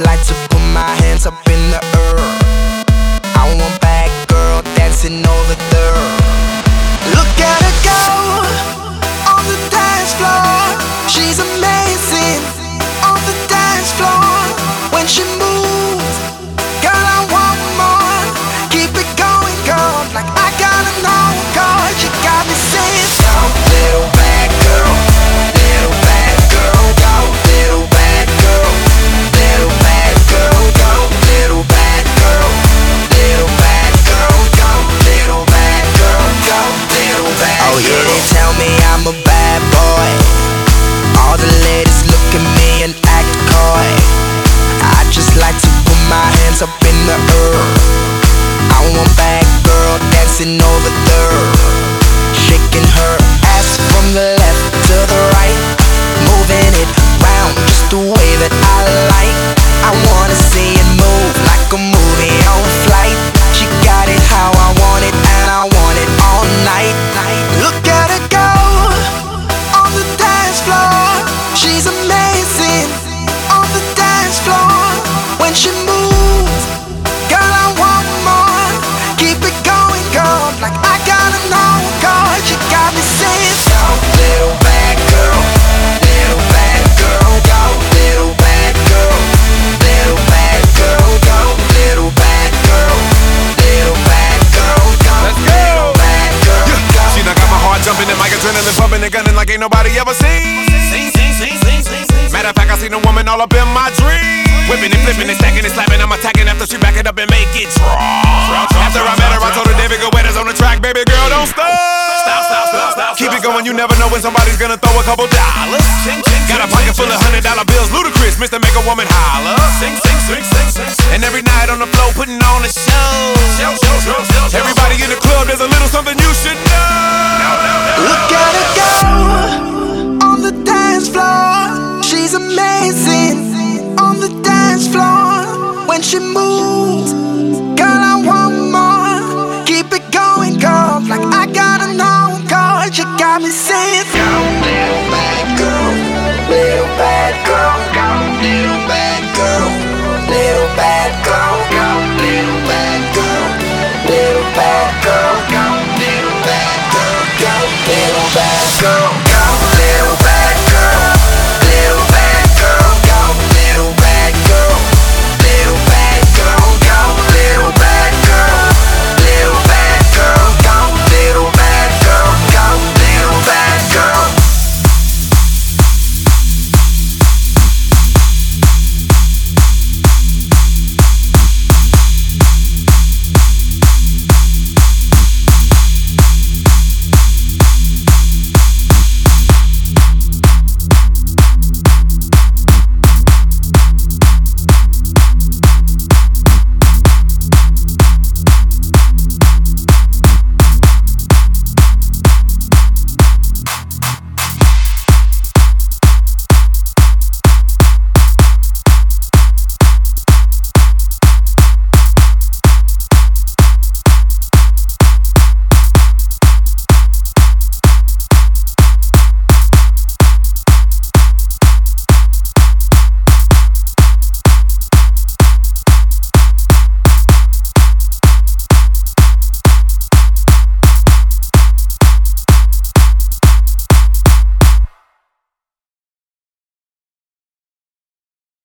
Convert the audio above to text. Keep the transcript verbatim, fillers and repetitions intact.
like to put my hands up in the air. I want bad girl dancing over there. Look at her go on the dance floor. She's amazing on the dance floor. When she moves, girl, I want more. Keep it going, girl, like I gotta know, girl. You got me saying, go, little bad girl, little bad girl, go, little bad girl, little bad girl, go, little bad girl, little bad girl, go, little bad girl, go, little bad girl. Oh yeah, they tell me I'm a bad boy. All the ladies look at me and act coy. I just like to put my hands up in the air. I want bad girl dancing over there, shaking her ass from the left to the right, moving it round just the way that I like. I wanna see it move like a movie on flight. She got it how I want it, and I want it all night. Look at her go on the dance floor. She's amazing on the dance floor. When she moves, girl, I want more. Keep it going, girl, like I gotta know, girl. You got me saying, go, little bad girl, little bad girl, go, little bad girl, little bad girl, go, little bad girl, little bad girl, go, little bad girl, go. She done got my heart jumping and my adrenaline pumping and gunning like ain't nobody ever seen. Matter of fact, I seen a woman all up in my dreams, whipping and flipping and stacking and slapping. I'm attacking after she back it up and make it drop. After I met her, I told her David Guetta's on the track. Baby girl, don't stop. Stop, stop, stop, stop. Keep it going, you never know when somebody's gonna throw a couple dollars. Got a pocket full of hundred dollar bills, ludicrous, Mister Make a Woman holler. And every night on the floor, putting on a show. Everybody in the club, there's a little something you should know. Look at her go on the dance floor. She's amazing